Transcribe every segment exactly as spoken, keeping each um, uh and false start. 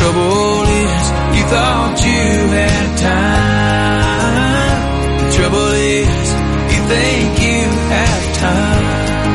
trouble is, you thought you had time. The trouble is, you think you have time.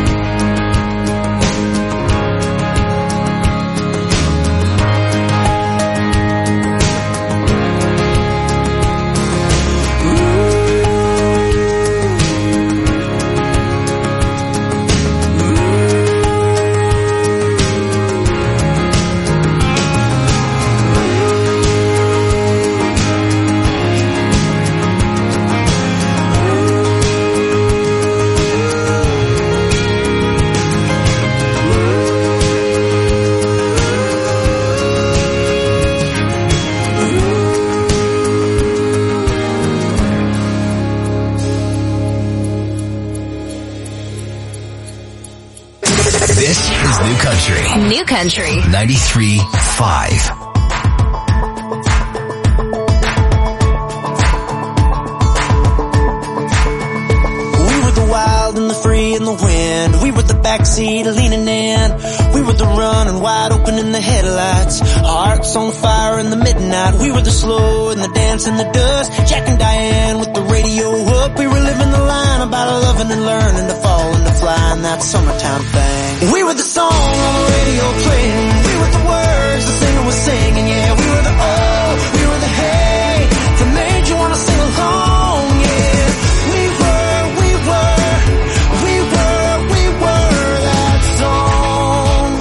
New Country ninety-three point five. We were the wild and the free and the wind. We were the backseat leaning in. We were the running wide open in the headlights. Hearts on fire in the midnight. We were the slow and the dance in the dust. Jack and Diane with the radio up. We were living the line about loving and learning to fall and to fly in that summertime thing. We were the song on the radio playing. We were the words the singer was singing. Yeah, we were the oh, we were the hey that made you wanna sing along. Yeah, we were, we were, we were, we were that song.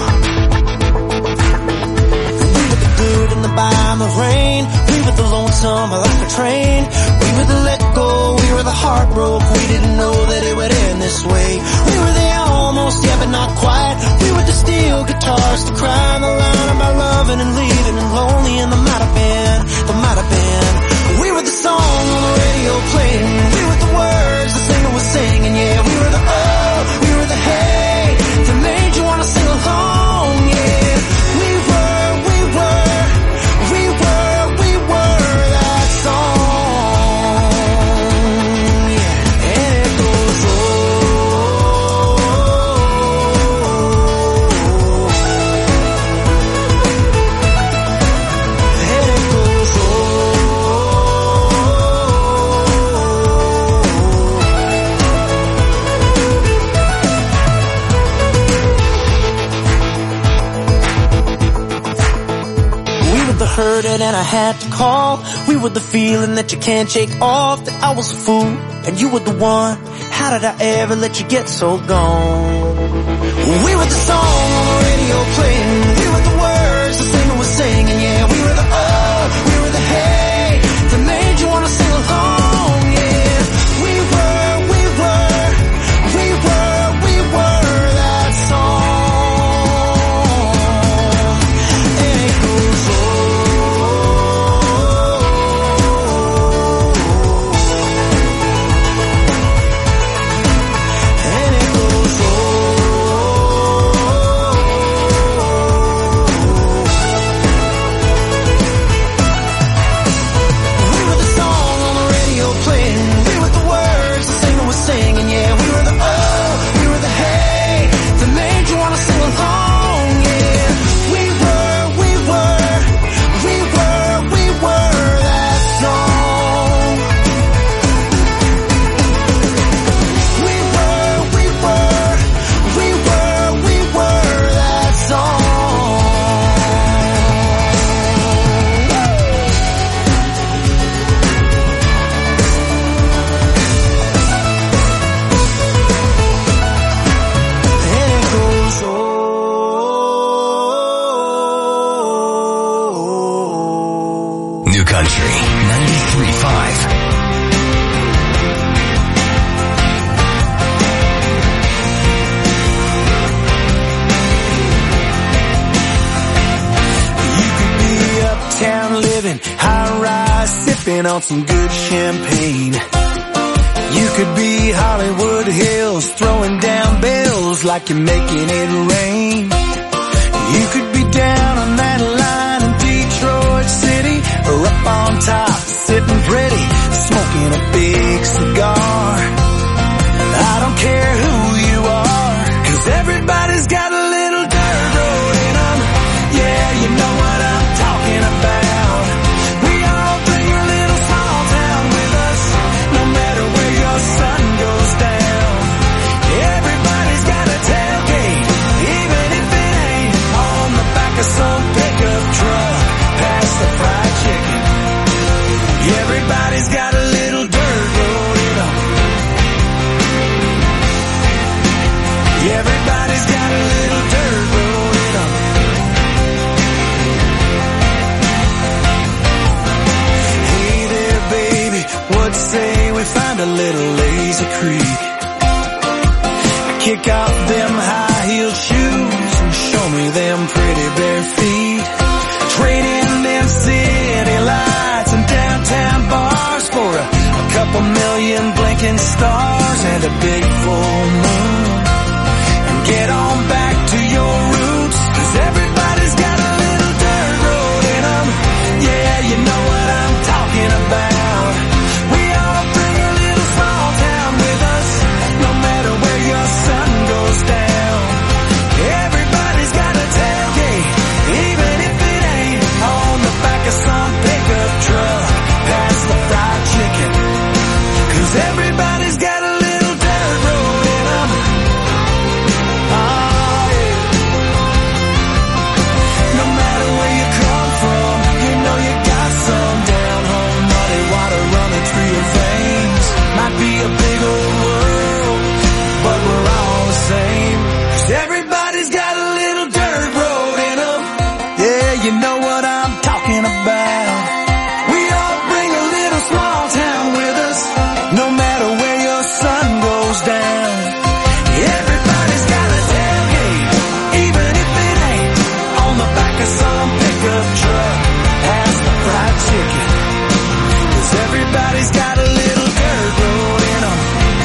We were the good and the by and the rain. We were the lonesome like a train. We were the let go. We were the heartbroken. We didn't know that it would end this way. We were the almost, yeah, but not quite. We were the steel guitars to cry on the line about loving and leaving and lonely, and there might have been, there might have been. We were the song on the radio playing. We were the words the singer was singing. Yeah, we were the oh, we were the hey that made you wanna sing along. Yeah, we were, we were, we were, we were that song. Yeah, and it goes hurted and I had to call. We were the feeling that you can't shake off. That I was a fool and you were the one. How did I ever let you get so gone? We were the song on the radio playing. We were the words the singer was singing. Yeah, we were the oh, we were the hey that made you wanna sing along. Yeah, we were, we were, we were, we were that song. And it goes on. On some good champagne. You could be Hollywood Hills, throwing down bills like you're making it rain. You could be down on that line in Detroit City, or up on top, sitting pretty, smoking a big cigar. I don't care who you are, 'cause everybody's got a little dirt road in them. Yeah, you know what I'm talking of some pickup truck, past the fried chicken. Everybody's got a little dirt road in them. Everybody's got a little dirt road in them. Hey there, baby, what say we find a little lazy creek? Kick off them high-heeled shoes and show me them pretty bare feet. Trade in them city lights and downtown bars for a, a couple million blinking stars and a big full moon. And get on back to your roots, 'cause everybody's got a little dirt road in them. Yeah, you know what I'm talking about. We all bring a little small town with us, no matter where your sun goes down. Everybody's got a tailgate, even if it ain't on the back of some pickup truck, past the fried chicken. 'Cause everybody's got a little dirt road in them. Oh, yeah. No matter where you come from, you know you got some down home, muddy water running through your veins. Might be a big old world, but we're all the same. 'Cause everybody's got a little dirt road in them. Yeah, you know what I'm talking about. We all bring a little small town with us, no matter where your sun goes down. Everybody's got a tailgate, even if it ain't on the back of some pickup truck, past the fried chicken. 'Cause everybody's got a little dirt road in them.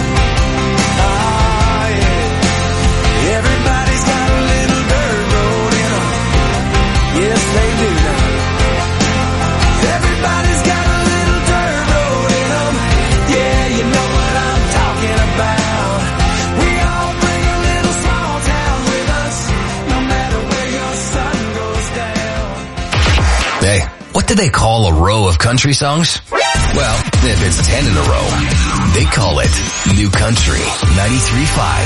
Ah, yeah. Everybody's got a little dirt road in them. Yes, they do now. Everybody's got a little dirt road in them. Yeah, you know what I'm talking about. We all bring a little small town with us, no matter where your sun goes down. Hey, what do they call a row of country songs? Well, if it's ten in a row, they call it New Country ninety-three point five.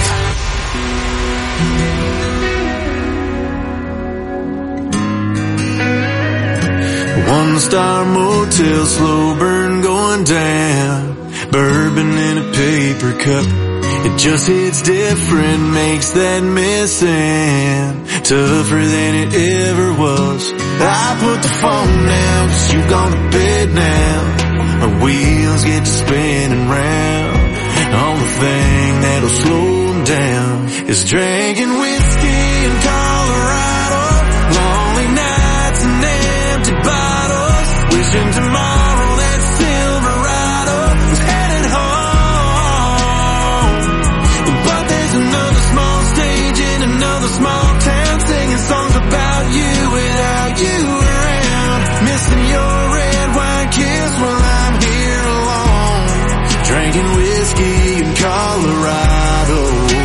One star motel, slow burn going down. Bourbon in a paper cup. It just hits different, makes that missing tougher than it ever was. I put the phone down, 'cause you gone to bed now. Our wheels get to spinning round. Only thing that'll slow them down is drinking whiskey in Colorado. Lonely nights and empty bottles. Wishing tomorrow that Silverado was headed home. But there's another small stage in another small town, singing songs about you without you around. Missing your red wine kiss while I'm here alone, drinking whiskey in Colorado.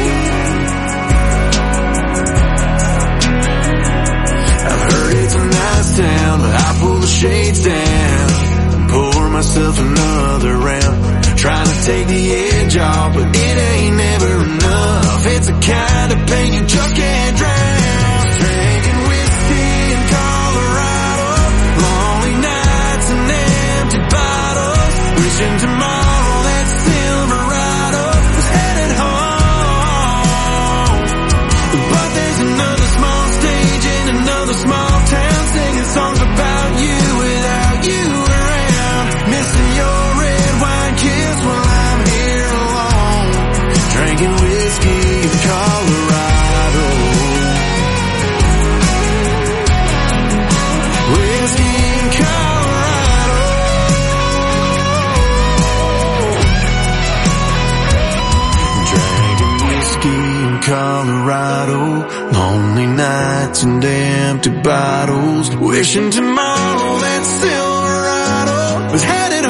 I've heard it's a nice town, but I pull the shades down and pour myself another round. Trying to take the edge off, but it ain't never enough. It's a kind of pain you just can't drown. Drinking whiskey in Colorado. Lonely nights and empty bottles. Wishing tomorrow that Silverado was headed home. But there's another small stage in another small town, singing songs about you without you around. Missing your red wine kiss while I'm here alone, drinking whiskey in Colorado. Whiskey in Colorado. Drinking whiskey in Colorado. Lonely nights and empty bottles. Wishing tomorrow that Silverado was headed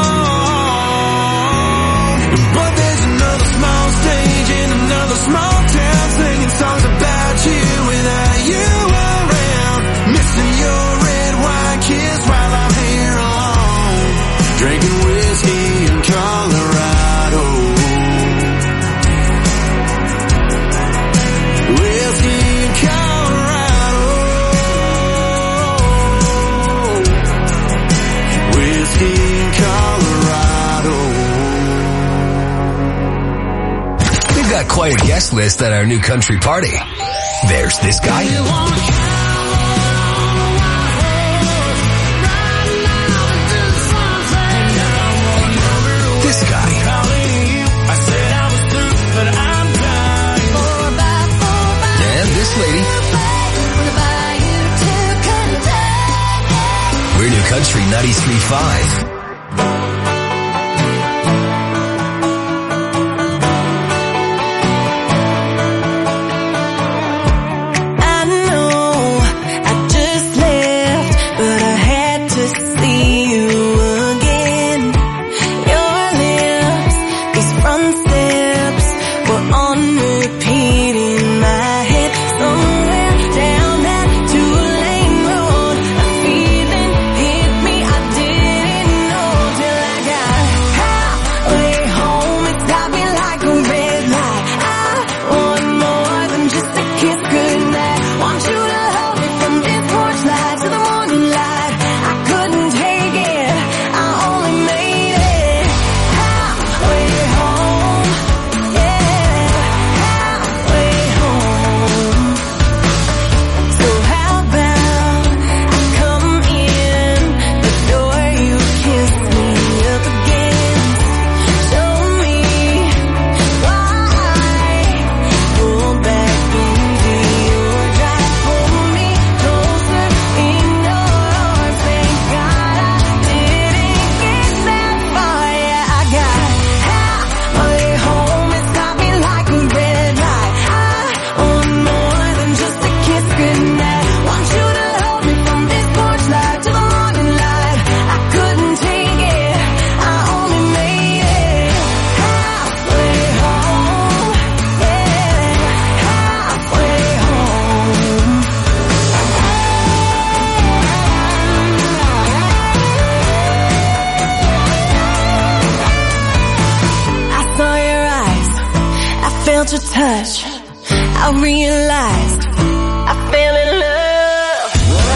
home. But there's another small stage in another small town, singing songs about you without you around. Missing your red wine kiss while I'm here alone, drinking whiskey in Colorado. Whiskey in Colorado. quite a guest list at our new country party. There's this guy. This guy. And this lady. We're New Country ninety-three point five. Your touch, I realized I fell in love.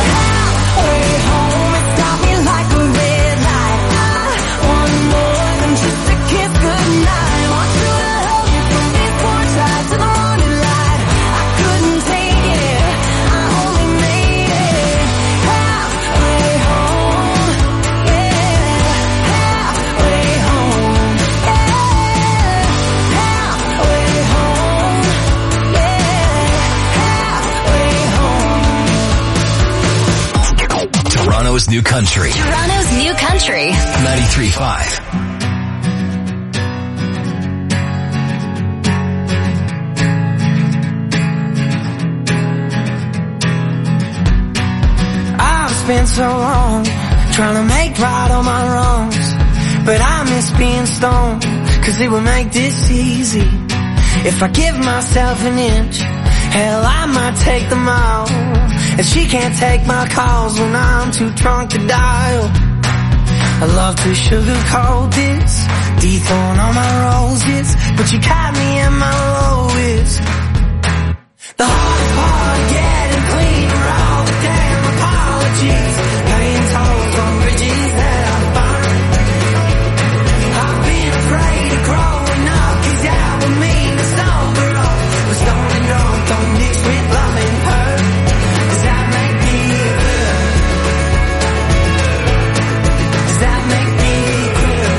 Halfway home, it stopped me like a red light. I want more than just a kiss goodnight. Want you to hold me from this porch light to the morning light. I couldn't take it, I only made it halfway home. Yeah, halfway home. Yeah, halfway home. Toronto's New Country. Toronto's New Country. ninety-three point five. I've spent so long trying to make right all my wrongs, but I miss being stoned, cause it would make this easy. If I give myself an inch, hell, I might take them all. And she can't take my calls when I'm too drunk to dial. I love to sugarcoat this, dethorn all my roses, but you caught me at my lowest. The hardest part of getting clean are all the damn apologies, paying tolls on bridges that I burned. I've been afraid of growing up, cause that would mean to sober up. But stoned and drunk don't mix with love and hurt. Does that make me good? Does that make me good?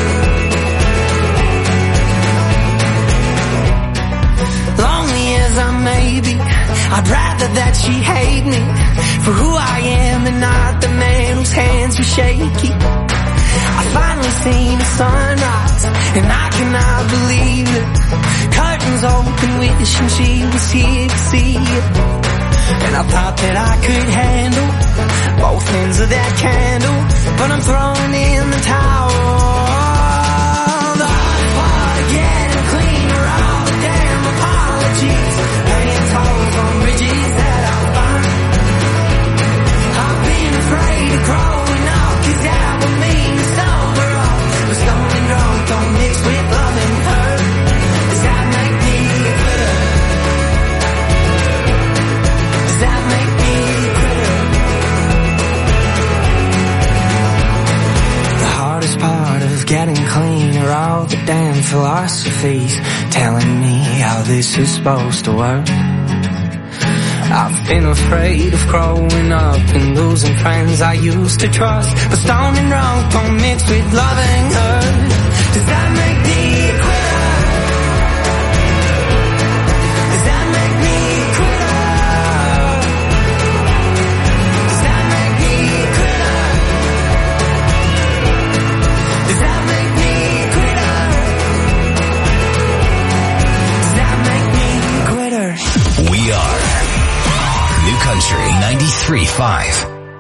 Lonely as I may be, I'd rather that she hate me for who I am and not the man whose hands were shaky. I finally seen the sunrise and I cannot believe it. Curtains open, wishing she was here to see it. And I thought that I could handle both ends of that candle, but I'm throwing in the towel. The hardest part of getting clean are all the damn apologies, paying tolls on bridges that I burned. I've been afraid of growing up, cause that would mean to sober up. But stoned and drunk don't mix with love and hurt. Does that make me good? Does that make me good? The hardest part of getting clean are all the damn own philosophies, telling me how this is supposed to work. I've been afraid of growing up and losing friends I used to trust, but stoned and drunk don't mix with loving hurt. Does that make me a quitter? Does that make me a quitter? Does that make me a quitter? Does that make me a quitter? Does that make me a quitter? We are New Country ninety-three point five.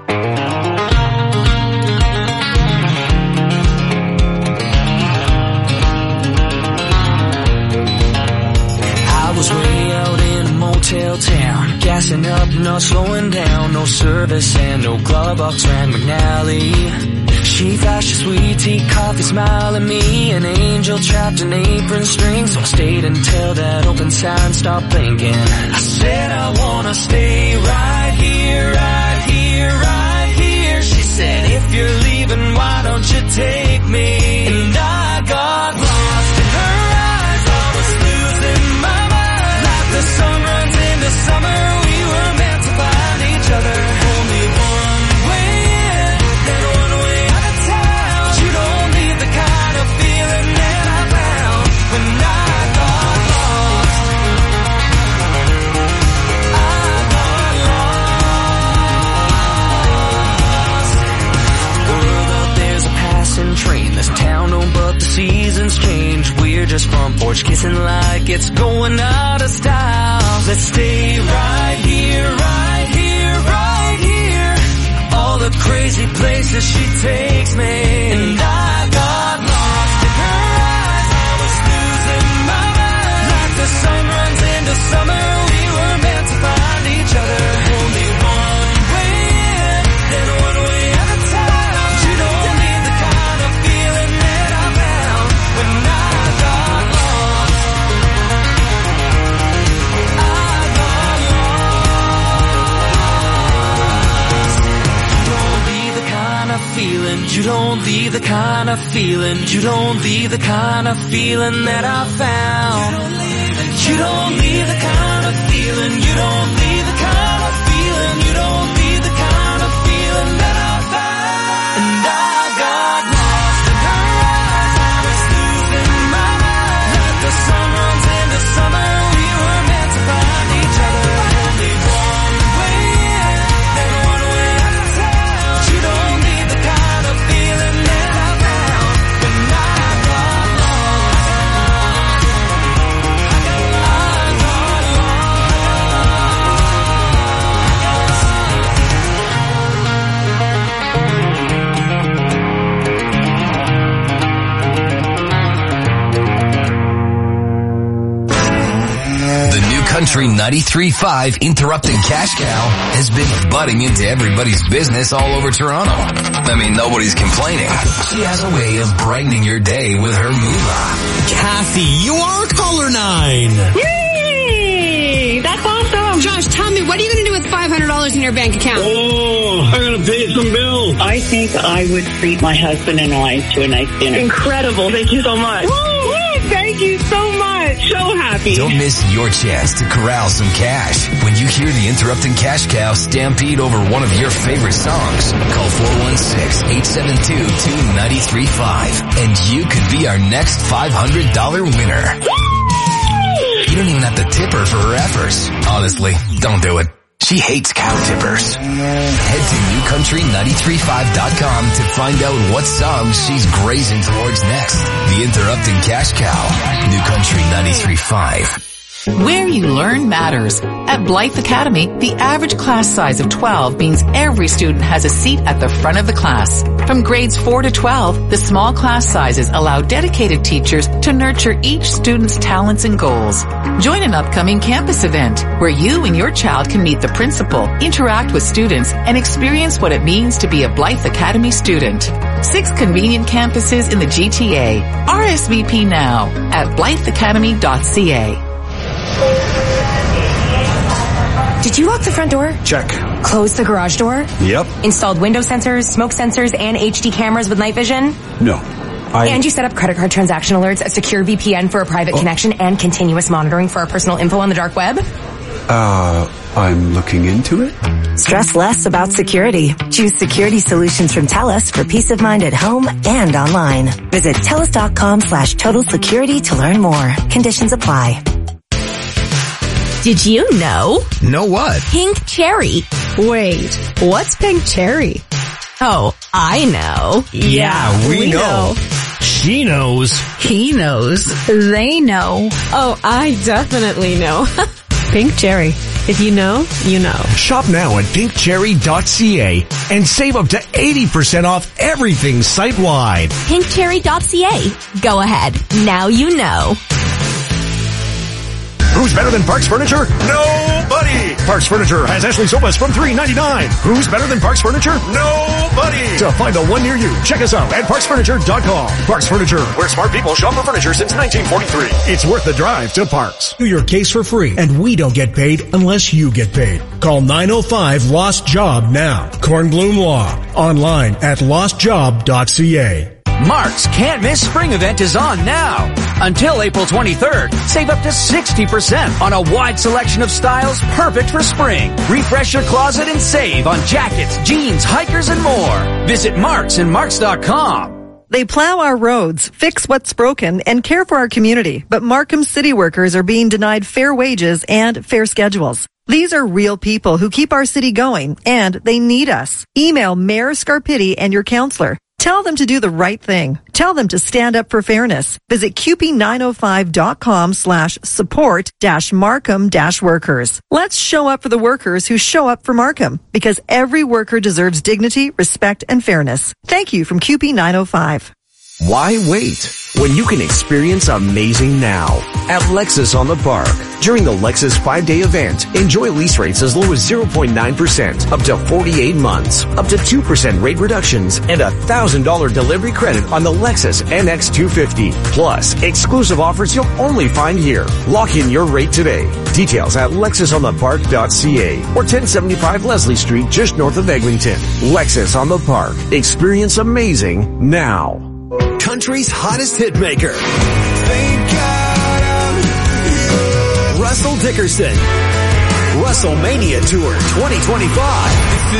I was way out in a motel town, gassing up, not slowing down. No service and no glove box ran McNally. She flashed a sweet tea, coffee, smile at me. An angel trapped in apron strings, so I stayed until that open sign stopped blinking. I said I wanna stay right here, right here, right here. She said, if you're leaving, why don't you take me? And I got lost in her eyes, I was losing my mind. Like the sun runs into summer, we were meant to find each other. Only one way in, then one way out of town. You don't need the kind of feeling that I found when I got lost. I got lost. World up, there's a passing train. This town don't, but the seasons change. We're just front porch kissing like it's going out of style. Let's stay right here, right here, right here. All the crazy places she takes me. And I got lost in her eyes, I was losing my mind. Like the sun runs into summer, we were meant to find each other. Only one way in, then one way out of town. You don't need the kind of feeling that I found when I got lost. I got lost. Don't leave the kind of feeling, you don't leave the kind of feeling, you don't leave the kind of feeling that I found. You don't leave the kind of feeling, you don't leave the kind of feeling, you don't leave the kind of feeling that I found. And I got lost in her eyes, I was losing my mind. Like the sun runs into summer, we were meant to find each other. Only one way in, then one way out of town. You don't need the kind of feeling that I found when I got lost. I got The New Country ninety-three point five Interrupting Cash Cow has been butting into everybody's business all over Toronto. I mean, nobody's complaining. She has a way of brightening your day with her moolah. Kathy, you are caller nine. Yay! That's awesome. Josh, tell me, what are you going to do with five hundred dollars in your bank account? Oh, I'm going to pay some bills. I think I would treat my husband and I to a nice dinner. Incredible. Thank you so much. Woo, woo, thank you so much. So happy. Don't miss your chance to corral some cash when you hear the Interrupting Cash Cow stampede over one of your favorite songs. Call four one six, eight seven two, two nine three five and you could be our next five hundred dollars winner. You don't even have to tip her for her efforts. Honestly, don't do it. She hates cow tippers. Head to new country nine three five dot com to find out what song she's grazing towards next. The Interrupting Cash Cow. New Country ninety-three point five. Where you learn matters. At Blythe Academy, the average class size of twelve means every student has a seat at the front of the class. From grades four to twelve, the small class sizes allow dedicated teachers to nurture each student's talents and goals. Join an upcoming campus event where you and your child can meet the principal, interact with students, and experience what it means to be a Blythe Academy student. Six convenient campuses in the G T A. R S V P now at blythe academy dot c a. Did you lock the front door? Check. Close the garage door? Yep. Installed window sensors, smoke sensors, and H D cameras with night vision? No. I... And you set up credit card transaction alerts, a secure V P N for a private oh. connection, and continuous monitoring for our personal info on the dark web? Uh, I'm looking into it. Stress less about security. Choose security solutions from TELUS for peace of mind at home and online. Visit TELUS.com slash total security to learn more. Conditions apply. Did you know? Know what? Pink cherry. Wait, what's pink cherry? Oh, I know. Yeah, we, we know. know. She knows. He knows. They know. Oh, I definitely know. Pink cherry. If you know, you know. Shop now at pink cherry dot c a and save up to eighty percent off everything site-wide. pink cherry dot c a. Go ahead. Now you know. Who's better than Parks Furniture? Nobody! Parks Furniture has Ashley sofas from three ninety-nine. Who's better than Parks Furniture? Nobody! To find the one near you, check us out at parks furniture dot com. Parks Furniture, where smart people shop for furniture since nineteen forty-three. It's worth the drive to Parks. Do your case for free, and we don't get paid unless you get paid. Call nine oh five lost job now. Kornblum Law. Online at lost job dot c a. Mark's Can't Miss Spring event is on now. Until April twenty-third, save up to sixty percent on a wide selection of styles perfect for spring. Refresh your closet and save on jackets, jeans, hikers, and more. Visit Marks and Marks dot com. They plow our roads, fix what's broken, and care for our community. But Markham city workers are being denied fair wages and fair schedules. These are real people who keep our city going, and they need us. Email Mayor Scarpitti and your counselor. Tell them to do the right thing. Tell them to stand up for fairness. Visit Q P nine oh five dot com slash support dash Markham dash workers. Let's show up for the workers who show up for Markham, because every worker deserves dignity, respect, and fairness. Thank you from Q P nine oh five. Why wait when you can experience amazing now at Lexus on the Park? During the Lexus five-day event, enjoy lease rates as low as zero point nine percent up to forty-eight months, up to two percent rate reductions, and a one thousand dollars delivery credit on the Lexus N X two fifty. Plus, exclusive offers you'll only find here. Lock in your rate today. Details at lexus on the park dot c a or ten seventy-five Leslie Street just north of Eglinton. Lexus on the Park. Experience amazing now. Country's hottest hitmaker. Russell Dickerson. WrestleMania Tour twenty twenty-five.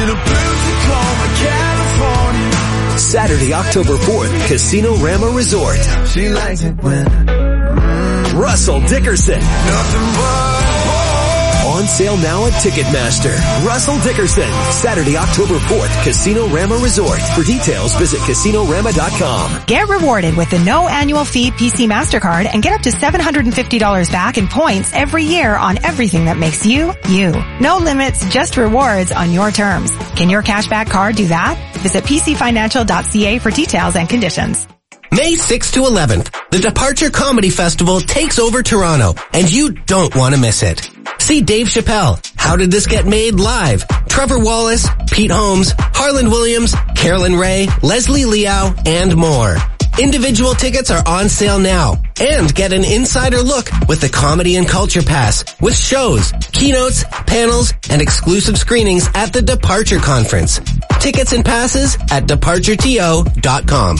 Saturday, October fourth, Casino Rama Resort. She likes it when Russell Dickerson. Nothing but on sale now at Ticketmaster. Russell Dickerson. Saturday, October fourth, Casino Rama Resort. For details, visit casino rama dot com. Get rewarded with the no annual fee P C MasterCard and get up to seven hundred fifty dollars back in points every year on everything that makes you, you. No limits, just rewards on your terms. Can your cashback card do that? Visit p c financial dot c a for details and conditions. May sixth to eleventh, the Departure Comedy Festival takes over Toronto, and you don't want to miss it. See Dave Chappelle, How Did This Get Made live, Trevor Wallace, Pete Holmes, Harland Williams, Carolyn Ray, Leslie Liao, and more. Individual tickets are on sale now, and get an insider look with the Comedy and Culture Pass with shows, keynotes, panels, and exclusive screenings at the Departure Conference. Tickets and passes at departure t o dot com.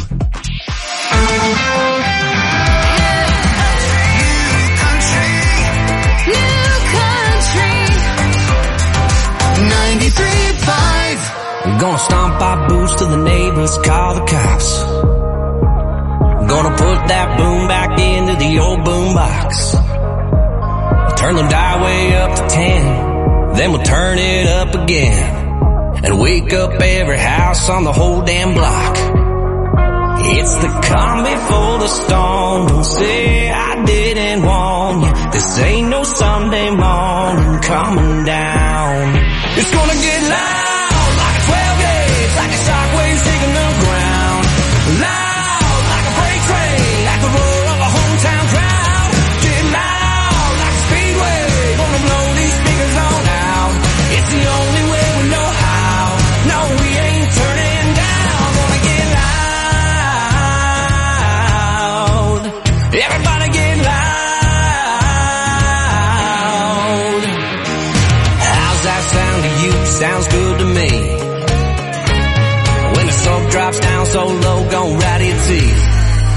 ninety-three point five. I'm gonna stomp our boots to the neighbors, call the cops. I'm gonna put that boom back into the old boom box. Turn the dial way up to ten, then we'll turn it up again. And wake up every house on the whole damn block. It's the calm before the storm. Don't say I didn't warn you. This ain't no Sunday morning coming down. It's gonna get loud like a twelve gauge, like a shockwave shaking the ground. Loud like a freight train, like the roar of a hometown crowd. Get loud like a speedway, gonna blow these speakers on out. It's the only way we know how. No, we ain't turning down. Gonna get loud. Everybody get loud. How's that sound to you? Sounds good to me. When the smoke drops down so low, gon' rat your teeth.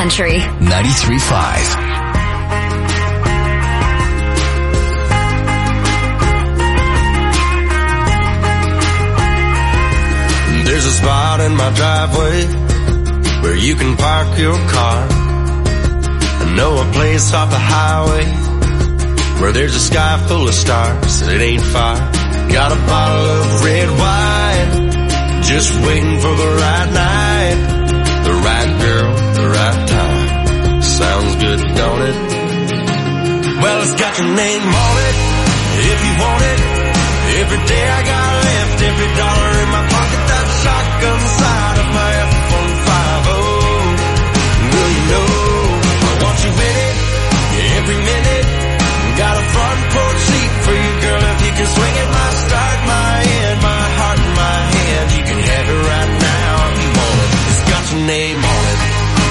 Country ninety-three point five. There's a spot in my driveway where you can park your car. I know a place off the highway where there's a sky full of stars and it ain't far. Got a bottle of red wine, just waiting for the right night, the right girl, the right time. Sounds good, don't it? Well, it's got your name on it, if you want it. Every day I got left, every dollar in my pocket, that shotgun side of my F one fifty. Will you know I want you in it, every minute. Got a front porch seat for you, girl, if you can swing it. My start, my end, my heart in my hand. You can have it right now if you want it. It's got your name on it.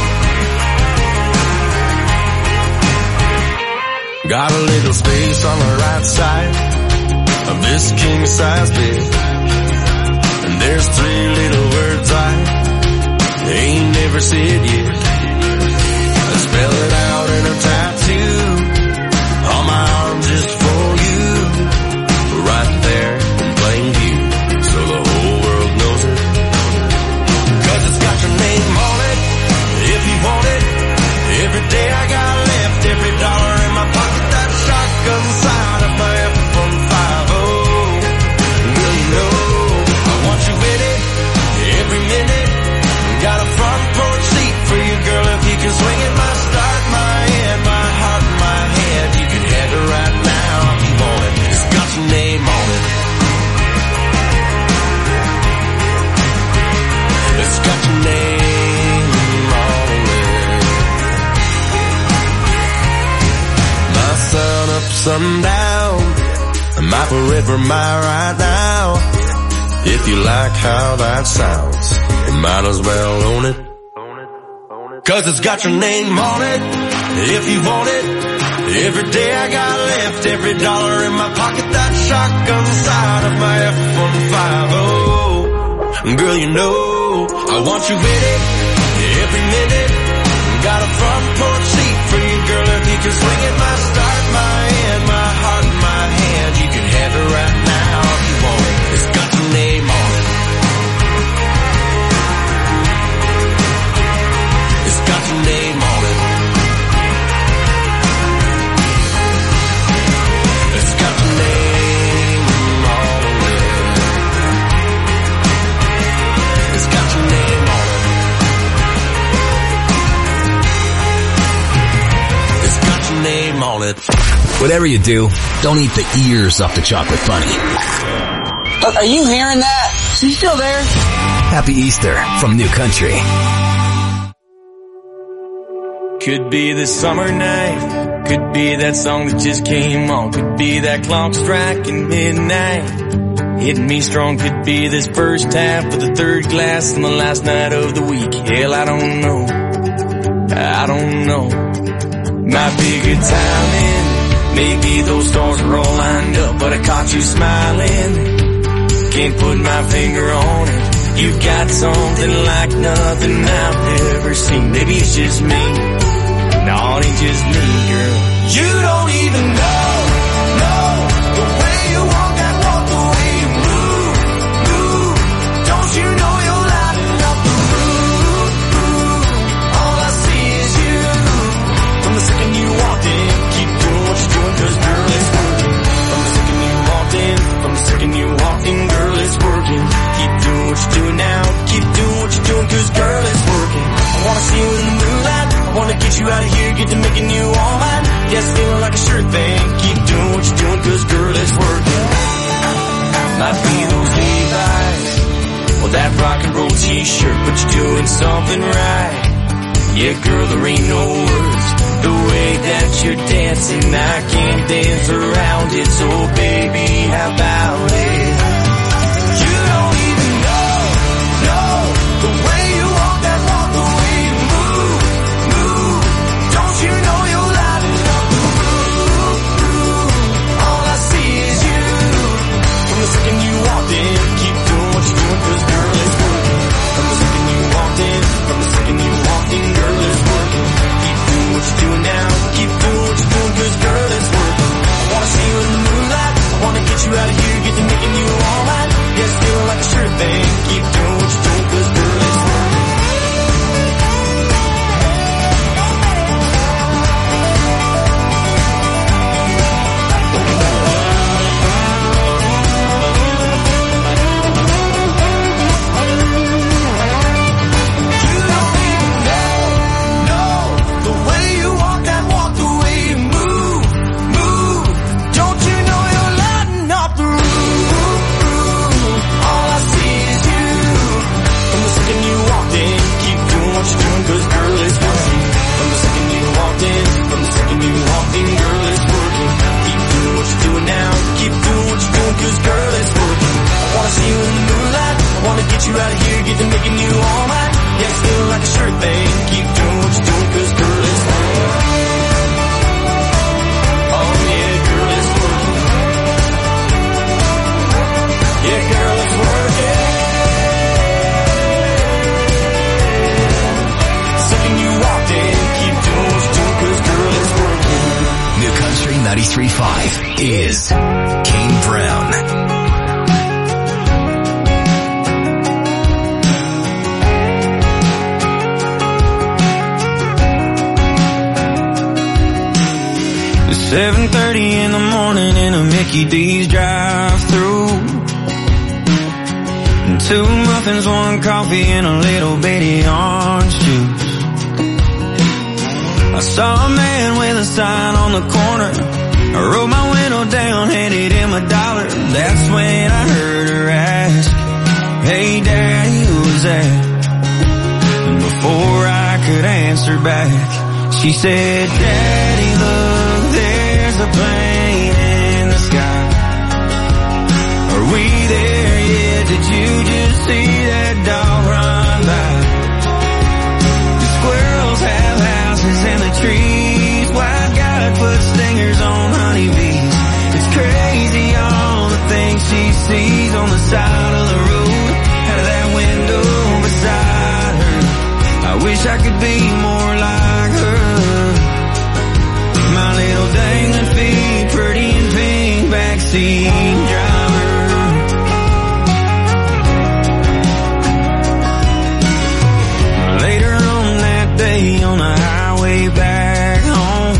Got a little space on the right side of this king-size bed, and there's three little words I ain't never said yet. I spell it out in a tattoo on my arm just for you, right there in plain view, so the whole world knows it. Cause it's got your name on it, if you want it. Every day I got left, every dollar in my pocket, that shotgun side of my F one fifty. Will you know I want you in it, every minute. Got a front porch seat for you, girl, if you can swing it. My start, my end, my heart in my hand. You can have it right now if you want it. It's got your name on it. It's got your name on it. My sun up, sundown, my forever, my right now. If you like how that sounds, you might as well own it. Cause it's got your name on it, if you want it. Every day I got left, every dollar in my pocket, that shotgun side of my F one fifty. Girl, you know I want you in it, every minute. Got a front porch seat for you, girl, if you can swing it. My start, my end, my heart in my hand. You can have it right now if you want it. It's got your name on it. It's got your name on it. It's got your name on it. It's got your name on it. It's got your name on it. Whatever you do, don't eat the ears off the chocolate bunny. Uh, are you hearing that? Is he still there? Happy Easter from New Country. Could be the summer night, could be that song that just came on, could be that clock striking midnight, hitting me strong, could be this first half of the third glass on the last night of the week. Hell, I don't know, I don't know. Might be good timing, maybe those stars are all lined up, but I caught you smiling, can't put my finger on it. You've got something like nothing I've ever seen. Maybe it's just me. No, it ain't just me, girl. You don't even know, know the way you walk, I walk, the way you move, move. Don't you know you're lighting up the room, room. All I see is you. From the second you walked in, keep doing what you're doing, cause girl, it's working. From the second you walked in, from the second you walked in, girl, it's working. Keep doing what you're doing now, keep doing what you're doing, cause girl, it's working. I wanna see you in the moonlight, I wanna get you out of here, get to making you all mine. Yes, feeling like a sure thing, keep doing what you're doing, cause girl, it's working. Might be those Levi's, or that rock and roll t-shirt, but you're doing something right. Yeah, girl, there ain't no words, the way that you're dancing, I can't dance around it, so baby, how about it? You don't even know, know the way you walk that walk, the way you move, move. Don't you know you're lighting up the room, room. All I see is you. From the second you walked in, keep doing what you're doing, cause girl, it's working. From the second you walked in, from the second you walked in, girl, it's working. thing. Keep doing what you're doing, 'cause girl, it's you out of here, get to making you all mine. Yeah, it's feeling like a sure thing. Keep doing what you're doing, 'cause girl, it's working. Oh yeah, girl, it's working. Yeah, girl, it's working. Second you walked in, keep doing what you're doing, 'cause girl, it's working. New Country ninety-three point five is Kane Brown. seven thirty in the morning in a Mickey D's drive-thru. Two muffins, one coffee, and a little bitty orange juice. I saw a man with a sign on the corner. I rolled my window down, handed him a dollar. That's when I heard her ask, "Hey Daddy, who was that?" And before I could answer back, she said, "Daddy, look, there's a plane in the sky. Are we there yet? Did you just see that dog run by? The squirrels have houses in the trees. White God put stingers on honeybees. It's crazy all the things she sees on the side of the road, out of that window beside her. I wish I could be more like her. My little dangling feet, pretty and pink, backseat driver." Later on that day on the highway back home,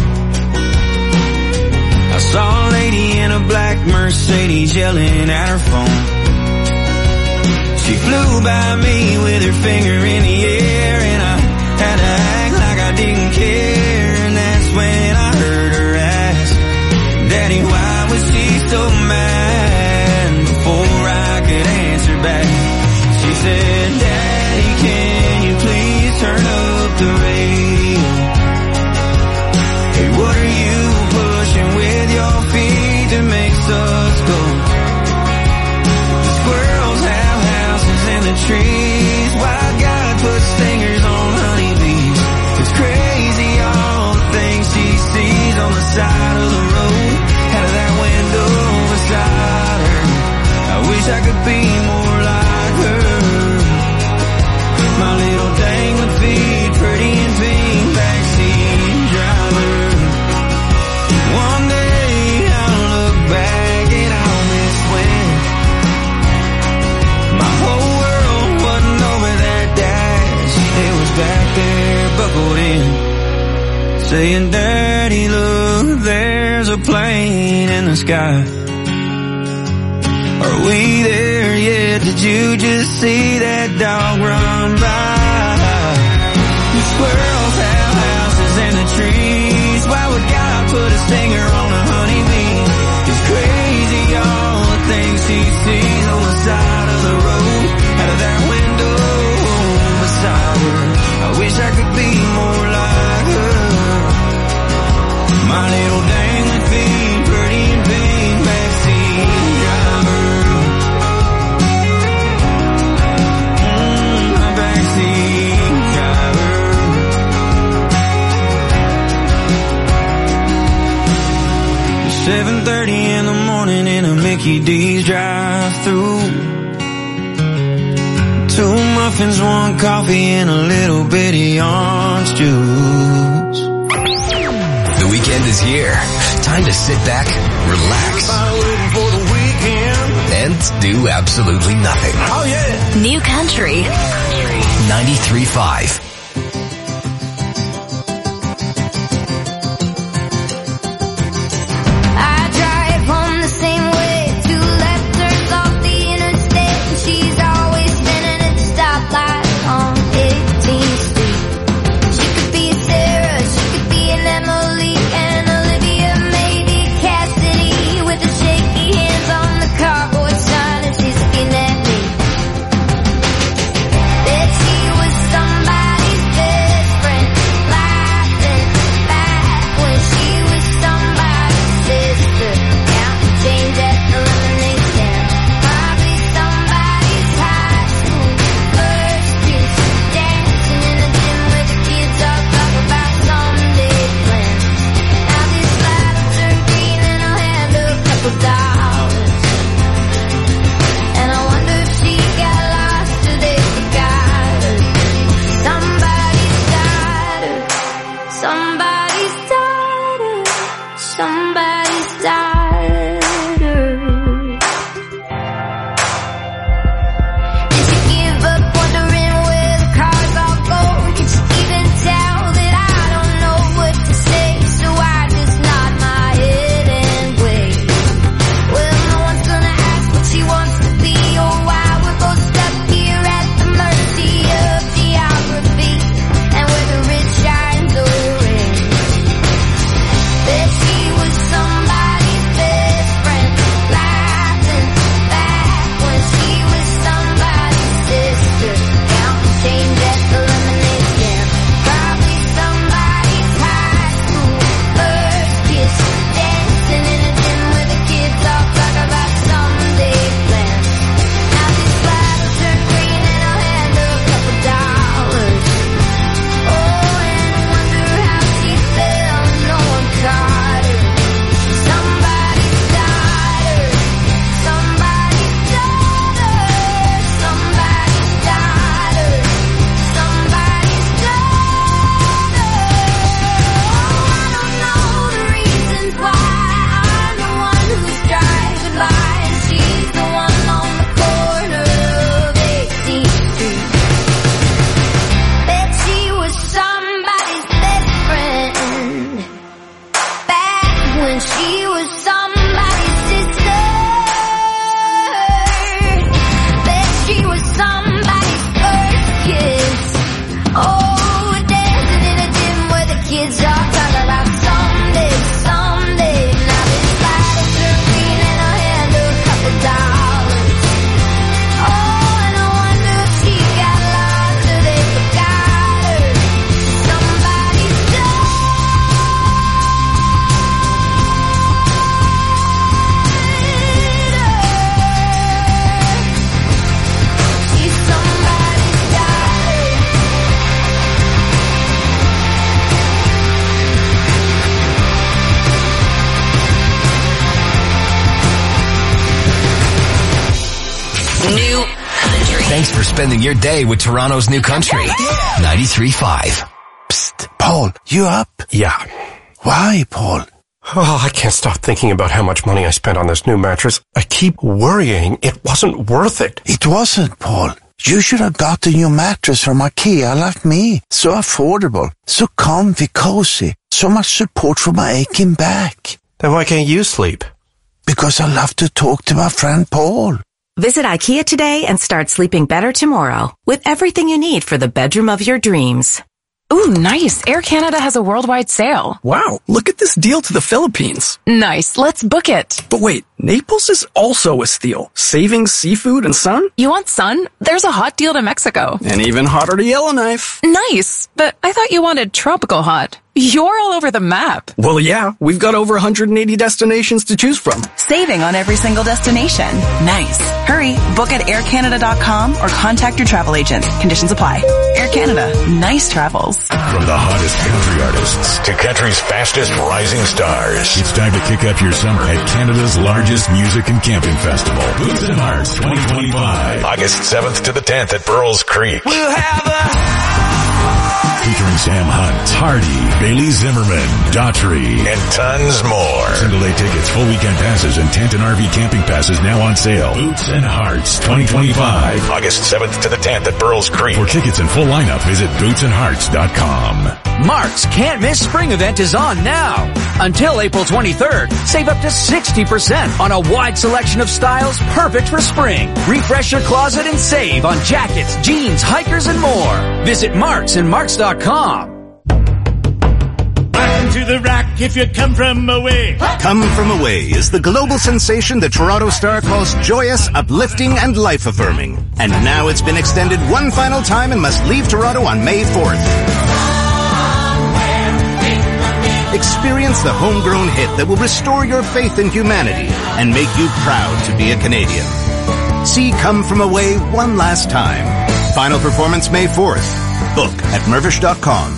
I saw a lady in a black Mercedes yelling at her phone. She flew by me with her finger in the air, and I had to act like I didn't care. And that's when I heard her ask, "Daddy, why was she so mad?" Before I could answer back, she said, "Daddy, can you please turn up the radio? Hey, what are you pushing with your feet that makes us go? The squirrels have houses in the trees. Why God put stingers on honeybees? It's crazy all the things she sees on the side of the road, out of that window beside her. I wish I could be more like her. My little dangling feet, pretty and pink, backseat driver. One day I'll look back and I'll miss when my whole world wasn't over that dash. It was back there, buckled in, saying, "Daddy, look, there's a plane in the sky. Are we there yet? Did you just see that dog run by? The squirrels have houses in the trees. Why would God put a stinger on a honeybee? It's crazy all the things she sees on the side of the road, out of that window beside her. I wish I could be more like her. My little dangling feet, pretty and pink, backseat driver." Mm, my backseat driver. seven thirty in the morning in a Mickey D's drive-thru. Two muffins, one coffee, and a little bitty orange juice. The weekend is here. Time to sit back, relax, and do absolutely nothing. Oh yeah. New Country. ninety-three point five. Thanks for spending your day with Toronto's New Country. ninety-three point five. Psst, Paul, you up? Yeah. Why, Paul? Oh, I can't stop thinking about how much money I spent on this new mattress. I keep worrying it wasn't worth it. It wasn't, Paul. You should have got the new mattress from IKEA like me. So affordable, so comfy, cozy, so much support for my aching back. Then why can't you sleep? Because I love to talk to my friend Paul. Visit IKEA today and start sleeping better tomorrow with everything you need for the bedroom of your dreams. Ooh, nice. Air Canada has a worldwide sale. Wow, look at this deal to the Philippines. Nice, let's book it. But wait, Naples is also a steal. Savings, seafood, and sun? You want sun? There's a hot deal to Mexico. And even hotter to Yellowknife. Nice, but I thought you wanted tropical hot. You're all over the map. Well, yeah, we've got over one hundred eighty destinations to choose from. Saving on every single destination. Nice. Hurry, book at air canada dot com or contact your travel agent. Conditions apply. Air Canada. Nice travels. From the hottest country artists to country's fastest rising stars, it's time to kick up your summer at Canada's largest music and camping festival, Boots and Hearts twenty twenty-five. August seventh to the tenth at Burles Creek. We'll have a Featuring Sam Hunt, Hardy, Bailey Zimmerman, Daughtry, and tons more. Single day tickets, full weekend passes, and tent and R V camping passes now on sale. Boots and Hearts twenty twenty-five. August seventh to the tenth at Burles Creek. For tickets and full lineup, visit boots and hearts dot com. Mark's Can't Miss Spring Event is on now. Until April twenty-third, save up to sixty percent on a wide selection of styles perfect for spring. Refresh your closet and save on jackets, jeans, hikers, and more. Visit Marks and Marks dot com. Welcome to the Rock if you come from away. Come From Away is the global sensation the Toronto Star calls joyous, uplifting, and life-affirming. And now it's been extended one final time and must leave Toronto on May fourth. Experience the homegrown hit that will restore your faith in humanity and make you proud to be a Canadian. See Come From Away one last time. Final performance May fourth. Book at Mirvish dot com.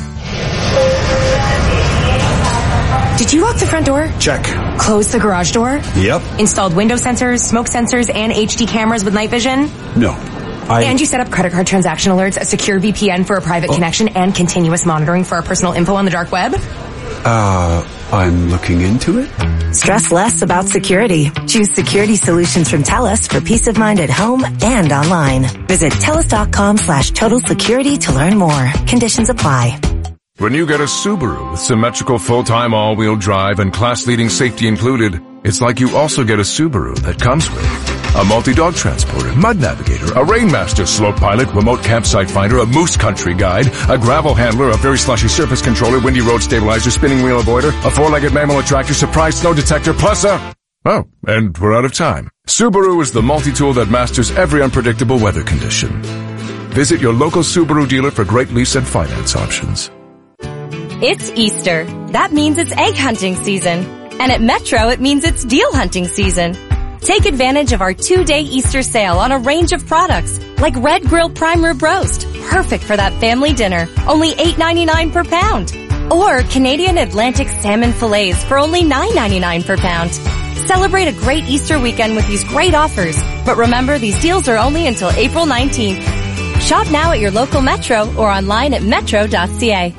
Did you lock the front door? Check. Close the garage door? Yep. Installed window sensors, smoke sensors, and H D cameras with night vision? No. I... And you set up credit card transaction alerts, a secure V P N for a private oh. connection, and continuous monitoring for our personal info on the dark web? Uh, I'm looking into it. Stress less about security. Choose security solutions from TELUS for peace of mind at home and online. Visit TELUS dot com slash total security to learn more. Conditions apply. When you get a Subaru with symmetrical full-time all-wheel drive and class-leading safety included, it's like you also get a Subaru that comes with a multi-dog transporter, mud navigator, a Rainmaster slope pilot, remote campsite finder, a moose country guide, a gravel handler, a very slushy surface controller, windy road stabilizer, spinning wheel avoider, a four-legged mammal attractor, surprise snow detector, plus a... Oh, and we're out of time. Subaru is the multi-tool that masters every unpredictable weather condition. Visit your local Subaru dealer for great lease and finance options. It's Easter. That means it's egg hunting season. And at Metro, it means it's deal hunting season. Take advantage of our two-day Easter sale on a range of products, like Red Grill Prime Rib Roast, perfect for that family dinner, only eight ninety-nine per pound. Or Canadian Atlantic Salmon Fillets for only nine ninety-nine per pound. Celebrate a great Easter weekend with these great offers. But remember, these deals are only until April nineteenth. Shop now at your local Metro or online at metro dot c a.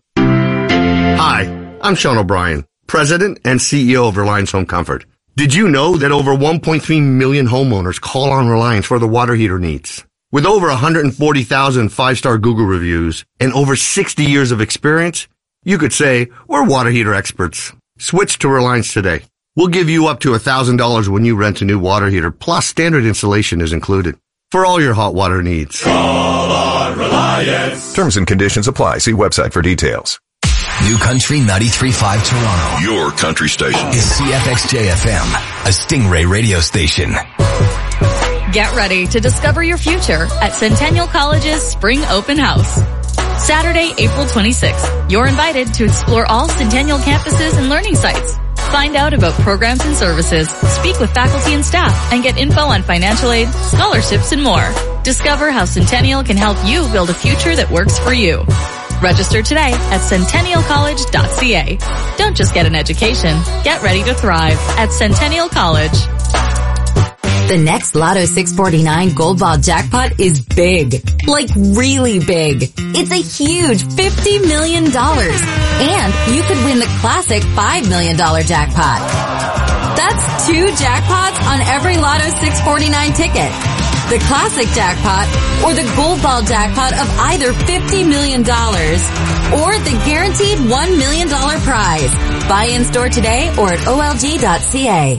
Hi, I'm Sean O'Brien, President and C E O of Reliance Home Comfort. Did you know that over one point three million homeowners call on Reliance for their water heater needs? With over one hundred forty thousand five-star Google reviews and over sixty years of experience, you could say we're water heater experts. Switch to Reliance today. We'll give you up to one thousand dollars when you rent a new water heater, plus standard installation is included. For all your hot water needs. Call on Reliance. Terms and conditions apply. See website for details. New Country ninety-three point five Toronto. Your country station. Is C F X J F M, a Stingray radio station. Get ready to discover your future at Centennial College's Spring Open House. Saturday, April twenty-sixth. You're invited to explore all Centennial campuses and learning sites. Find out about programs and services, speak with faculty and staff, and get info on financial aid, scholarships, and more. Discover how Centennial can help you build a future that works for you. Register today at centennial college dot c a. Don't just get an education, get ready to thrive at Centennial College. The next Lotto six forty-nine Gold Ball jackpot is big. Like really big. It's a huge fifty million dollars. And you could win the classic five million dollars jackpot. That's two jackpots on every Lotto six forty-nine ticket. The classic jackpot or the Gold Ball jackpot of either fifty million dollars or the guaranteed one million dollars prize. Buy in store today or at O L G dot c a.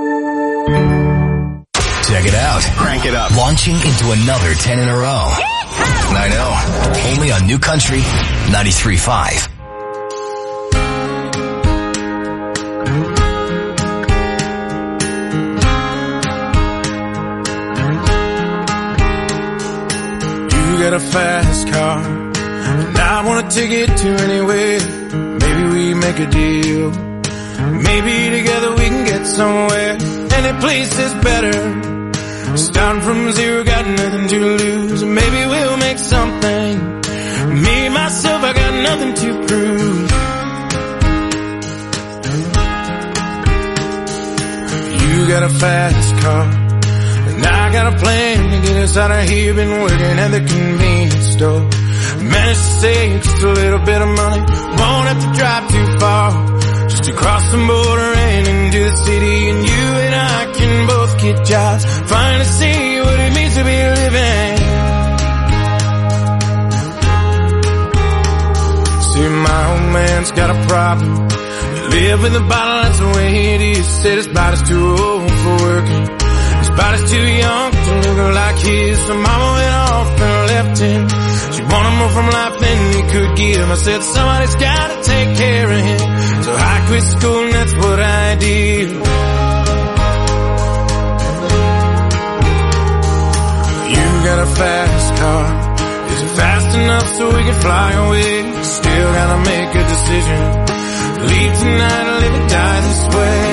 Check it out. Crank it up. Launching into another ten in a row. I know. Only on New Country ninety-three point five. You got a fast car, and I wanna take it to anywhere. Maybe we make a deal. Maybe together we can get somewhere. Any place is better. Starting from zero, got nothing to lose. Maybe we'll make something. Me, myself, I got nothing to prove. You got a fast car, and I got a plan to get this out of here, been working at the convenience store. Managed to save just a little bit of money, won't have to drive too far, just to cross the border and into the city. And you and I can both get jobs, finally see what it means to be living. See, my old man's got a problem. Live with a bottle, that's the way it is. Said his body's too old for working, his body's too young to look like his. So mama went off and left him. She wanted more from life than he could give. I said somebody's gotta take care of him, so I quit school and that's what I did. You got a fast car, is it fast enough so we can fly away? Still gotta make a decision, leave tonight or live and die this way.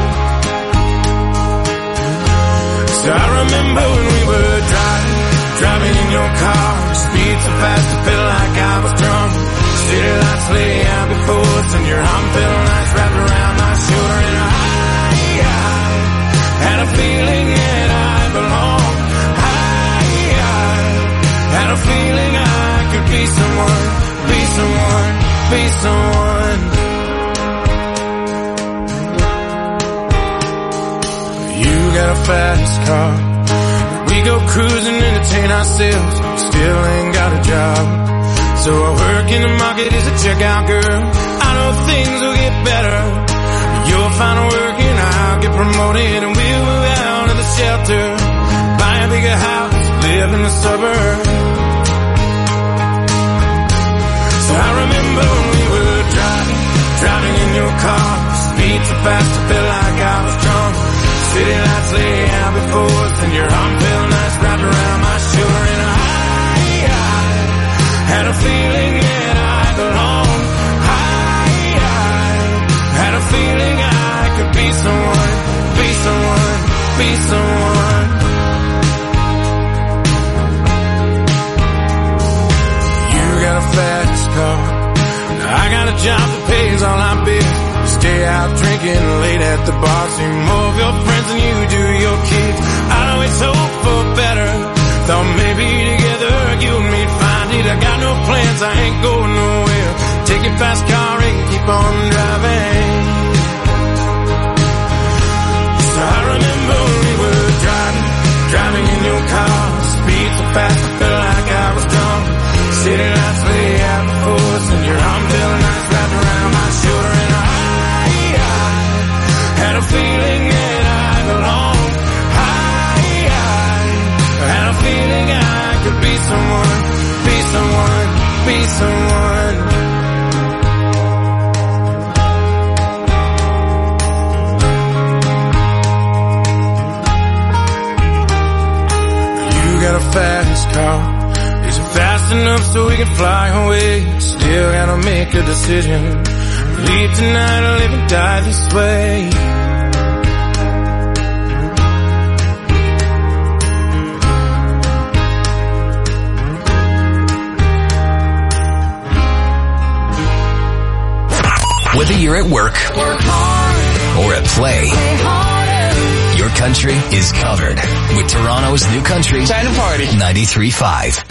So I remember when we were driving, driving in your car, speed so fast I felt like I was drunk. City lights lay out before us and your arm felt nice wrapped around my shoulder. And I, I had a feeling that I belonged. I, I had a feeling I could be someone, be someone, be someone. You got a fast car, we go cruising, entertain ourselves, still ain't got a job. So I work in the market as a checkout girl. I know things will get better, you'll find work and I'll get promoted, and we'll move out of the shelter, buy a bigger house, live in the suburbs. So I remember when we were driving, driving in your car, speed so fast I felt like I was drunk. City lights lay out before us and your arm felt nice wrapped around my shoulder. And I, I had a feeling that I belonged. I, I had a feeling I could be someone, be someone, be someone. You got a fast car, I got a job that pays all our bills. Stay out drinking late at the bar, see more of your friends than you do your kids. I'd always hope for better, thought maybe together you and me'd find it. I got no plans, I ain't going nowhere. Take your fast car and keep on driving. So I remember when we were driving, driving in your car, speed so fast I felt like I was drunk. City lights lay out before us and your arm felt nice wrapped around my shoulder. And I had a feeling that I belonged. I, I had a feeling I could be someone, be someone, be someone. You got a fast car, is it fast enough so we can fly away? Still gotta make a decision, leave tonight or live and die this way. Whether you're at work or at play, your country is covered with Toronto's new country, Time to Party, ninety-three point five.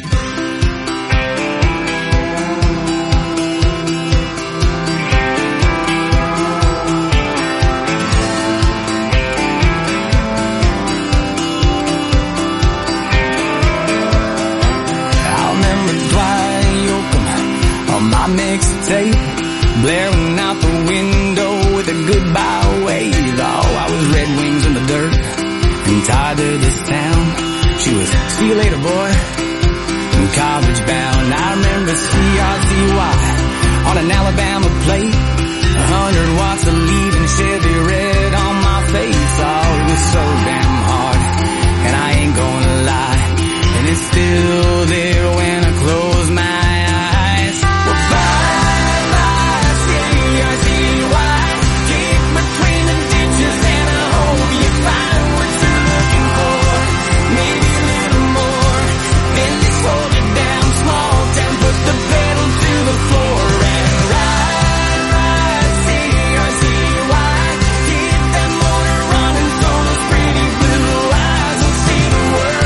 Mixtape blaring out the window with a goodbye wave. Oh, I was Red Wings in the dirt and tied to this town. She was see you later, boy, and college bound. I remember C R Z Y on an Alabama plate, a hundred watts of leaving Chevy red on my face. Oh, it was so damn hard, and I ain't gonna lie, and it's still there when I close my eyes. Well, bye bye C R Z Y, kick between the ditches, and I hope you find what you're looking for. Maybe a little more, then just hold it down small town, put the pedal to the floor and ride, ride C R Z Y, keep that motor running so those pretty blue eyes will see the world.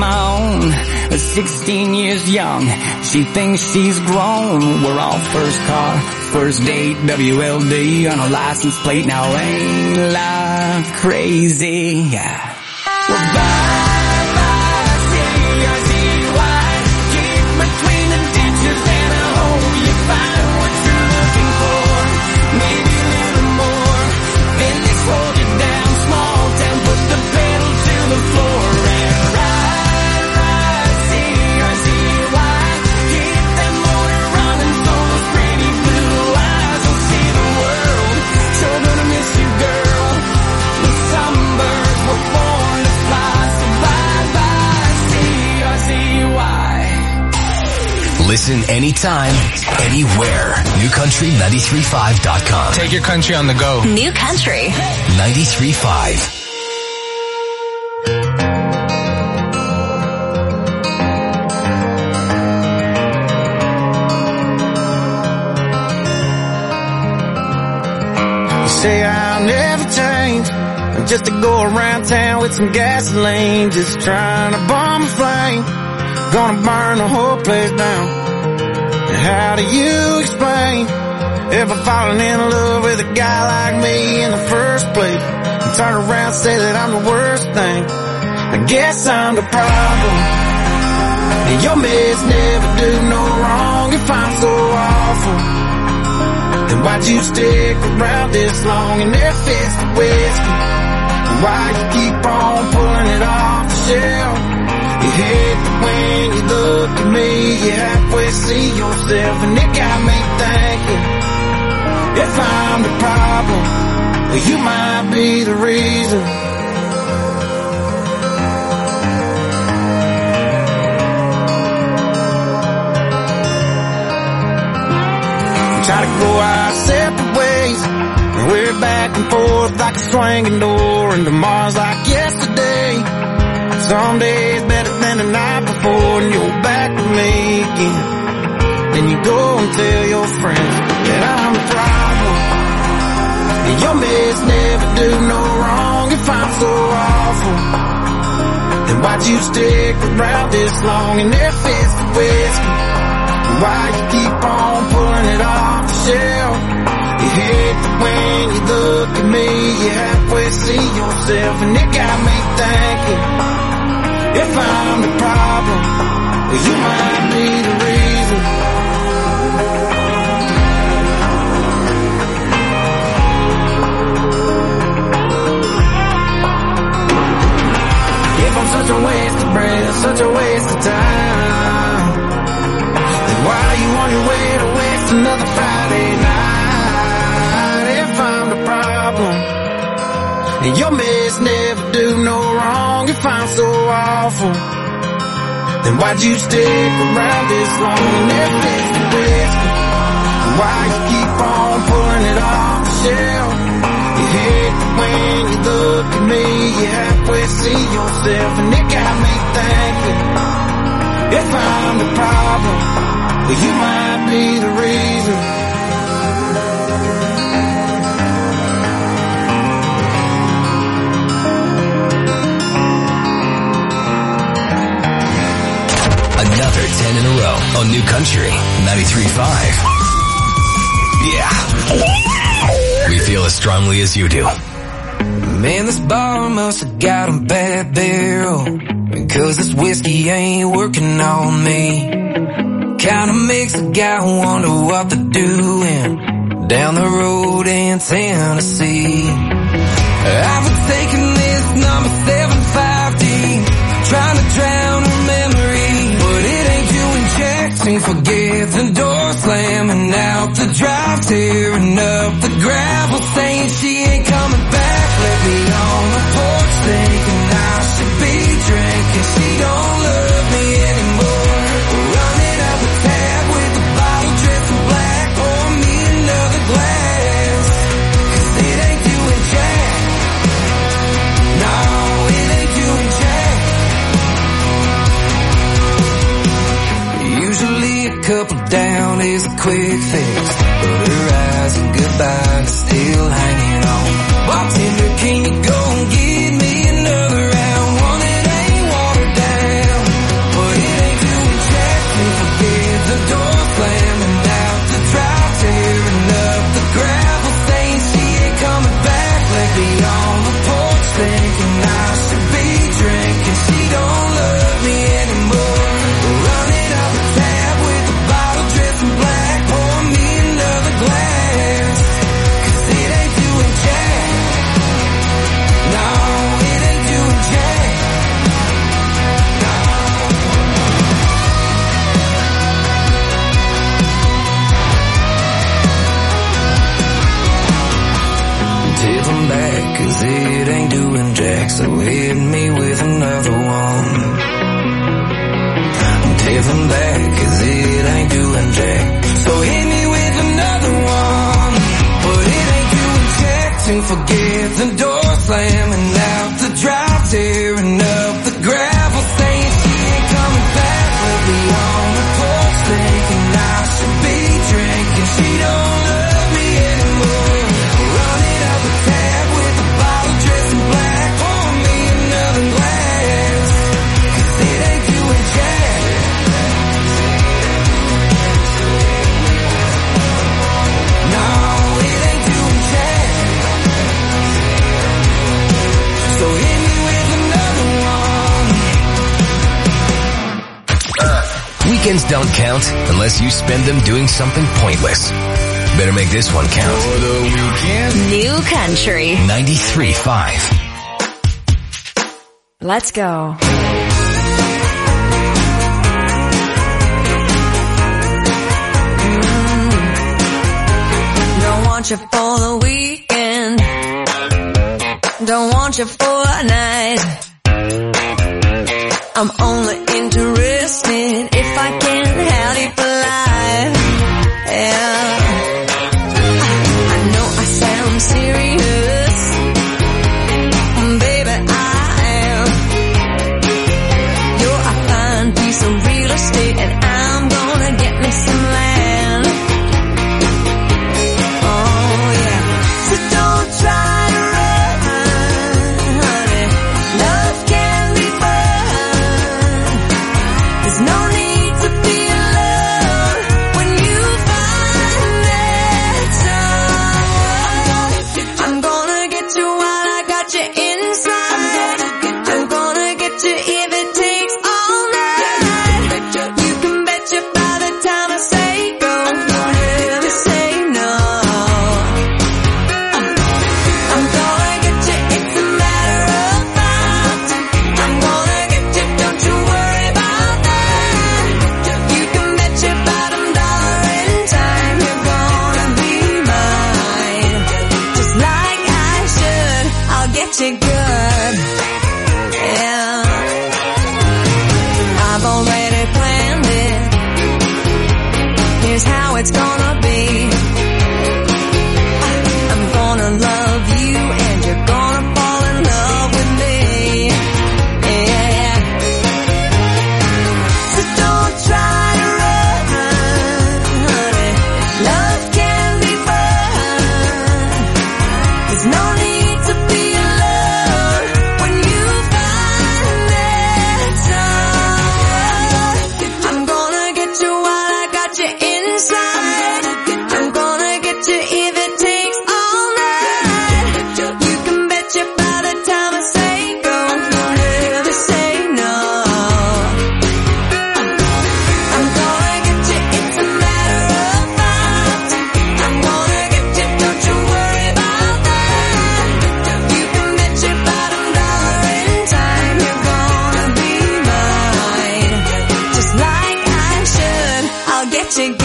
my own, sixteen years young. She thinks she's grown. We're all first car, first date, W L D on a license plate. Now ain't life crazy? Yeah. Well, bye, bye, C R Z Y. Keep between the ditches and I hope you find what you're looking for. Maybe a little more. Then they slow you down, small town, put the pedal to the floor and ride, ride, C R Z Y. Keep that motor running so those pretty blue eyes will see the world. Sure gonna miss you, girl. The sunbirds were born to fly, so bye bye, C R Z Y. Listen anytime, anywhere. New Country ninety-three point five dot com. Take your country on the go. New Country ninety-three point five. Say I'll never change, just to go around town with some gasoline, just trying to bomb a flame, gonna burn the whole place down. And how do you explain ever falling in love with a guy like me in the first place, and turn around and say that I'm the worst thing? I guess I'm the problem, and your mess never do no wrong. If I'm so awful, then why'd you stick around this long and there fits the whiskey? Why you keep on pulling it off the shelf? You hate that when you look at me, you halfway see yourself, and it got me thinking, if I'm the problem, well, you might be the reason. Try to go our separate ways, and we're back and forth like a swinging door, and tomorrow's like yesterday. Some days better than the night before, and you're back with me again. Then you go and tell your friends that I'm the problem, and your mess never do no wrong. If I'm so awful, then why'd you stick around this long and there fits the whiskey? Why you keep on pulling it off the shelf? You hate that when you look at me, you halfway see yourself, and it got me thinking, if I'm the problem, well, you might be the reason. If I'm such a waste of breath, such a waste of time, why you on your way to waste another Friday night? If I'm the problem, and your mess never do no wrong. If I'm so awful, then why'd you stick around this long and there fits the whiskey? Why you keep on pulling it off the shelf? You hate that when you look at me, you halfway see yourself, and it got me thinking, if I'm the problem, well, you might be the reason. Another ten in a row on New Country ninety-three point five. Yeah. We feel as strongly as you do. Man, this bar must have got a bad barrel, because this whiskey ain't working on me. Kinda makes a guy wonder what they're doing down the road in Tennessee. I've been taking this number seven five D, trying to drown her memory, but it ain't doing jack. Ain't forget the door slamming out the drive, tearing up the gravel, saying she ain't coming back. Let me on the porch thinking I should be drinking. She don't love me anymore. Running up a tab with the bottle dressed in black. Pour me another glass, 'cause it ain't doing jack. No, it ain't doing jack. Usually a couple down is a quick fix, but her eyes are goodbye and still hanging on. Bartender, can you go and give me another round? One that ain't watered down. so hit me with another one. Take them back, cause it ain't doing jack. So hit me with another one. But it ain't doing jack to forget the door slamming out the drive, tearing up the gravel, saying she ain't coming back. Let me on the porch thinking I should be drinking. She don't love me anymore. Running up a tab with a bottle dressed in black. Pour me another glass, cause it ain't doing jack. No, it ain't doing jack. So hit me with another one. Weekends don't count unless you spend them doing something pointless. Better make this one count. For the weekend. New country. ninety-three point five. Let's go. Don't want you for the weekend. Don't want you for a night. I'm only interested if I can have you for life. Yeah. I know I sound serious, baby, I am. You're a fine piece of real estate, and I'm gonna get me some land. Oh yeah. So don't try to run, honey. Love can be fun. There's no need to be alone when you find that someone. I'm gonna get you while I got you inside. I'm gonna get you if it takes all night. You can bet you by the time I say go, don't ever say no. I'm gonna get you, it's a matter of fact. I'm gonna get you, don't you worry about that. You can bet your bottom dollar in time you're gonna be mine. Just like I should, I'll get you good. Yeah. I've already planned it. Here's how it's gonna be. I'm gonna love you and you're gonna fall in love with me. Yeah. So don't try to run, honey. Love can be fun. There's no need to be alone when you find that someone. I'm gonna get you while I got you inside. I'm gonna get you if it takes all night. You can bet you by the time I say go, don't ever say no. I'm gonna get you, it's a matter of fact. I'm gonna get you, don't you worry about that. You can bet your bottom dollar in time you're gonna be mine. Just like I should, I'll get you good.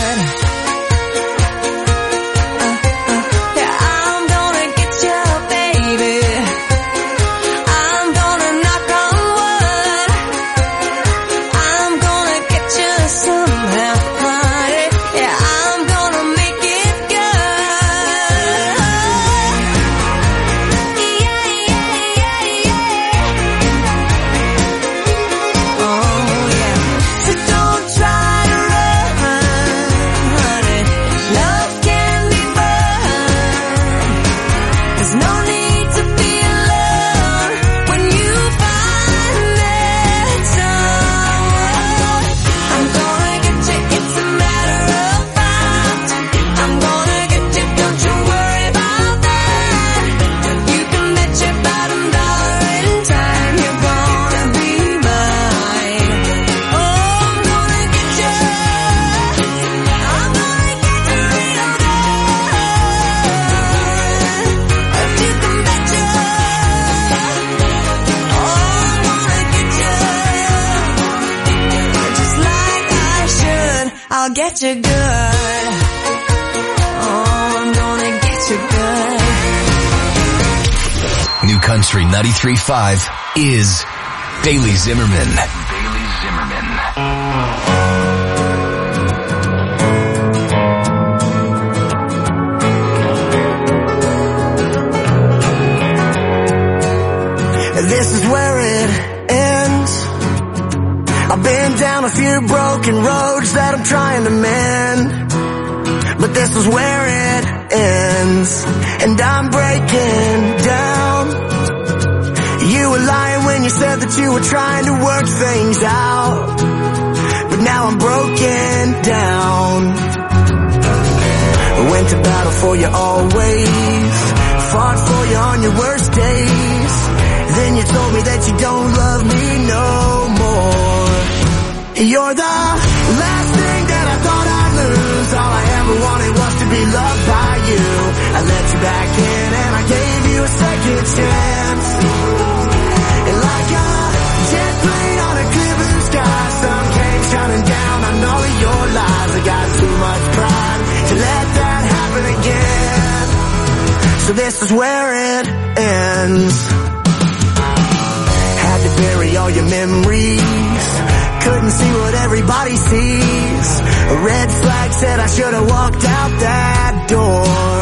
Uh, uh, yeah, I'm gonna get you, baby. I'm gonna knock on wood. I'm gonna get you somehow, honey. Yeah, I'm gonna make it good. Yeah, yeah, yeah, yeah. Oh yeah. So don't try to run, honey. Love can be fun. There's no need to be alone when you find that someone. I'm gonna get you, it's a matter of fact. I'm gonna get you, don't you worry about that. You can bet your bottom dollar in time you're gonna be mine. Oh, I'm gonna get you. I'm gonna get you real good. You can bet you. Oh, I'm gonna get you. Just like I should, I'll get you good. Oh, I'm gonna get you good. New Country ninety-three point five is Bailey Zimmerman. Bailey Zimmerman. This is where it ends. I've been down a few broken roads that I'm trying to mend, but this is where it ends, and I'm breaking down. You were lying when you said that you were trying to work things out, but now I'm broken down. Went to battle for you always, fought for you on your worst days. Then you told me that you don't love me no more. You're the last thing that I thought I'd lose. All I ever wanted was to be loved by you. I let you back in and I gave you a second chance. And like a jet plane on a clear blue sky, sun came shining down on all of your lies. I got too much pride to let that happen again. So this is where it ends. Had to bury all your memories, couldn't see what everybody sees. A red flag said I should have walked out that door.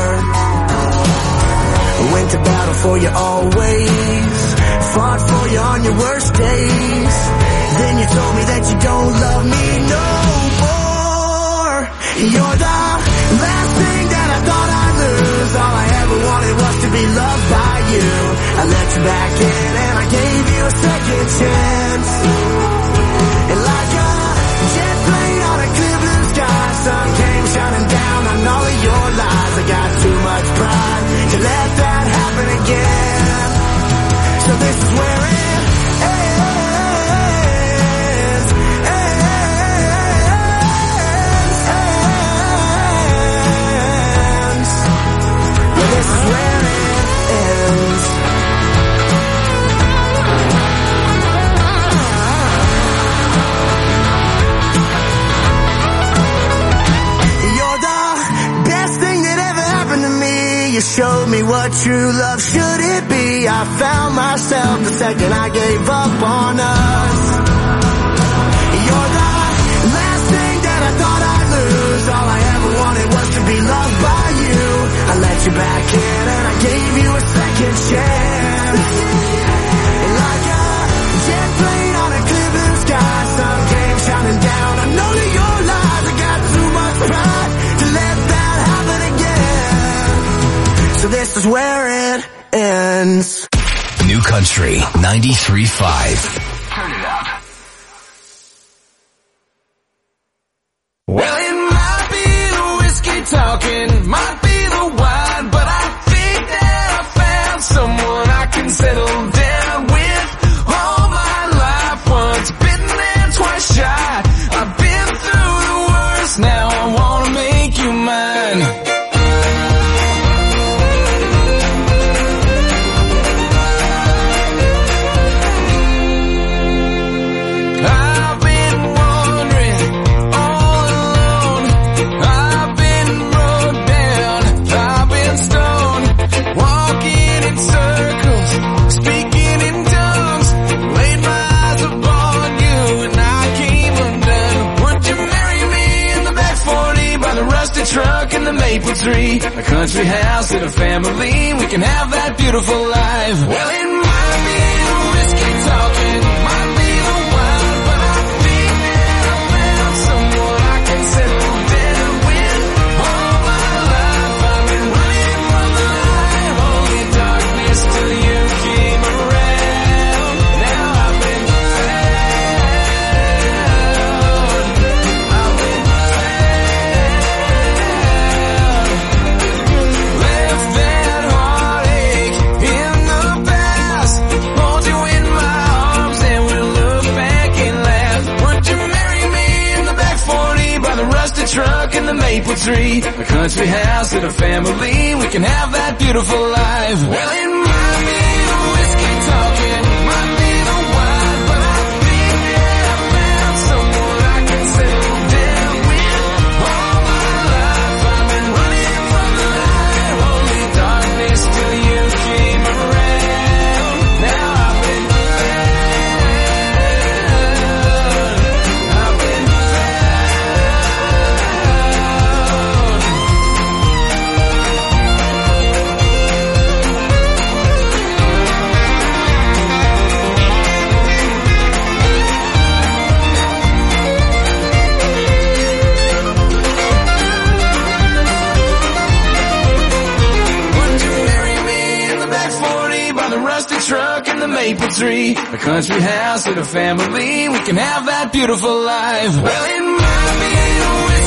Went to battle for you always, fought for you on your worst days. Then you told me that you don't love me no more. You're the last thing that I thought I'd lose. All I ever wanted was to be loved by you. I let you back in and I gave you a second chance. And like a jet plane on a clear blue sky, sun came shining down on all of your lies. I got too much pride to let that happen again. So this is where it ends. Ends. Yeah, this is where it ends. You showed me what true love should it be. I found myself the second I gave up on us. You're the last thing that I thought I'd lose. All I ever wanted was to be loved by you. I let you back in and I gave you a second chance. And like a jet plane on a clear blue sky, sun came shining down on all of your lies. I got too much pride to let that happen again. So this is where it ends. New Country ninety-three point five. Turn it up. Well, it might be the whiskey talking, might be the wine, but I think that I found someone I can settle down with. All my life, once bitten and twice shy. I've been through the worst, now I wanna make you mine. Truck and the maple tree, a country house and a family. We can have that beautiful life. Well, it might be the whiskey talking, might be the wine, but I think that I found someone I can settle down with. All my life I've been running from the light, only darkness till you came around. Now I've been found. I've been truck and the maple tree, a country house and a family. We can have that beautiful life. Well, it might be the whiskey talking, might be the wine, but I think that I found someone I can settle down with. All my life I've been running from the light, only darkness till you came around. stuck in the maple tree. A country house with a family, we can have that beautiful life. Well, it might be a